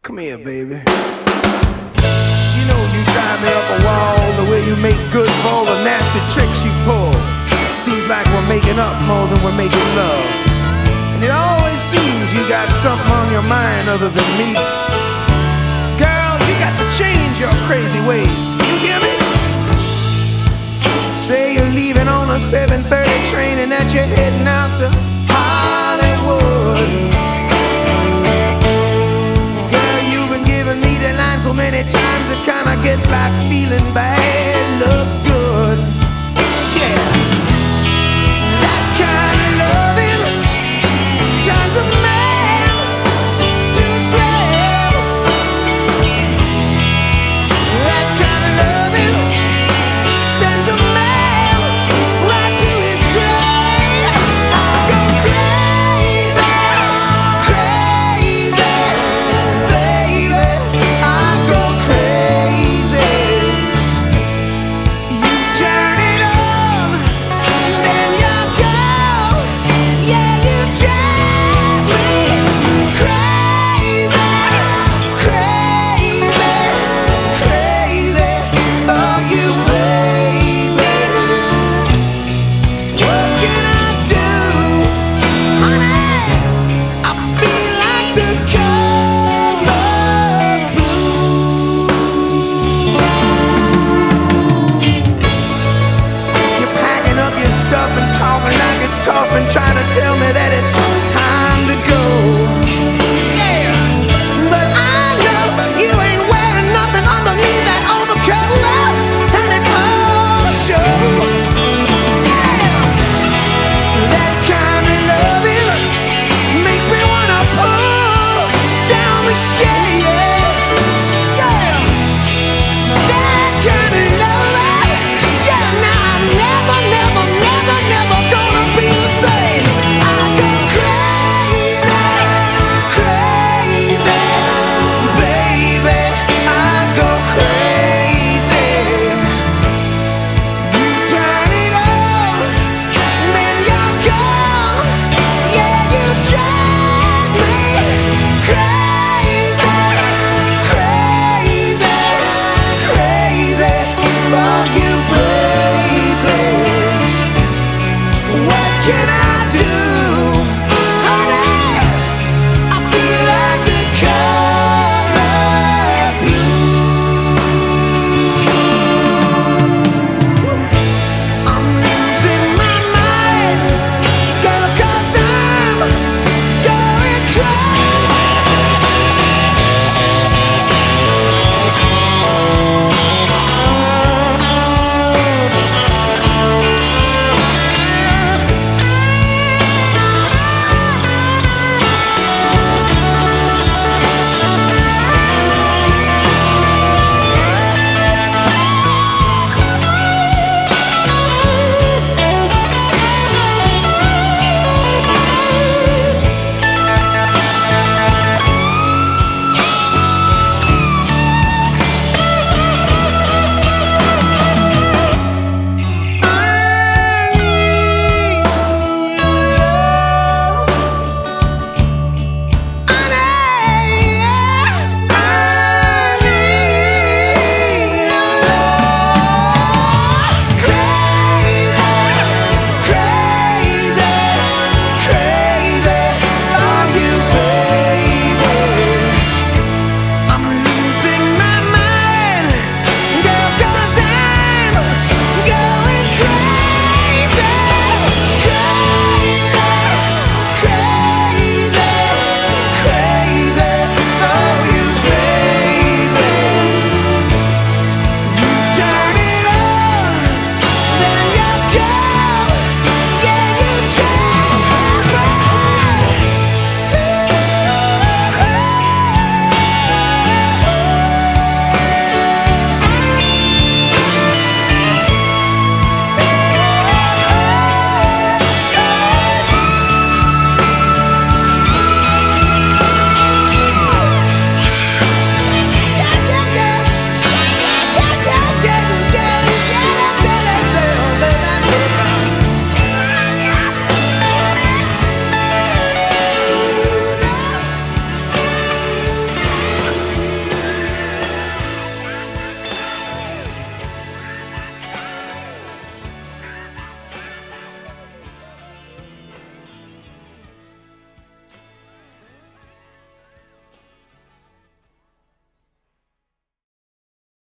Come here, baby. You know you drive me up a wall, the way you make good for all the nasty tricks you pull. Seems like we're making up more than we're making love. And it always seems you got something on your mind other than me. Girl, you got to change your crazy ways. You hear me? Say you're leaving on a 7:30 train and that you're heading out to Hollywood. So many times it kinda gets like feeling bad looks good.